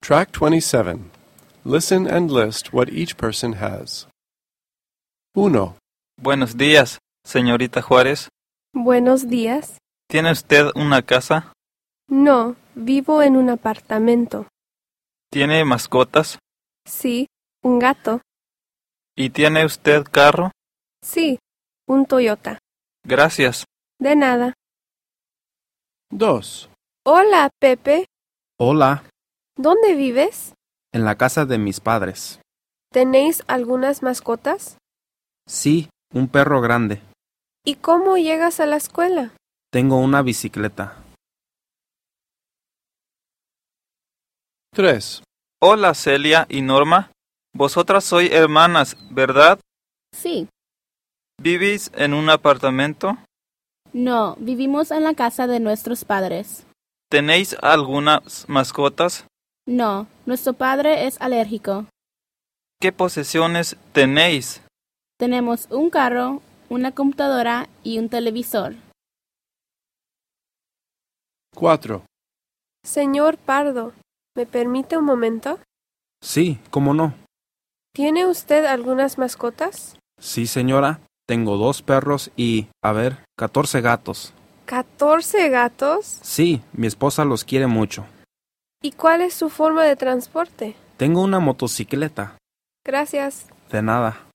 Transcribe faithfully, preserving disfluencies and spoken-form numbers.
Track twenty-seven. Listen and list what each person has. Uno. Buenos días, señorita Juárez. Buenos días. ¿Tiene usted una casa? No, vivo en un apartamento. ¿Tiene mascotas? Sí, un gato. ¿Y tiene usted carro? Sí, un Toyota. Gracias. De nada. Dos. Hola, Pepe. Hola, ¿Dónde vives? en la casa de mis padres. ¿Tenéis algunas mascotas? Sí, un perro grande. ¿Y cómo llegas a la escuela? Tengo una bicicleta. Tres. Hola, Celia y Norma. Vosotras sois hermanas, ¿verdad? Sí. ¿Vivís en un apartamento? No, vivimos en la casa de nuestros padres. ¿Tenéis algunas mascotas? No, nuestro padre es alérgico. ¿Qué posesiones tenéis? Tenemos un carro, una computadora y un televisor. Cuatro. Señor Pardo, ¿me permite un momento? Sí, ¿cómo no? ¿Tiene usted algunas mascotas? Sí, señora. Tengo dos perros y, a ver, catorce gatos. ¿Catorce gatos? Sí, mi esposa los quiere mucho. ¿Y cuál es su forma de transporte? Tengo una motocicleta. Gracias. De nada.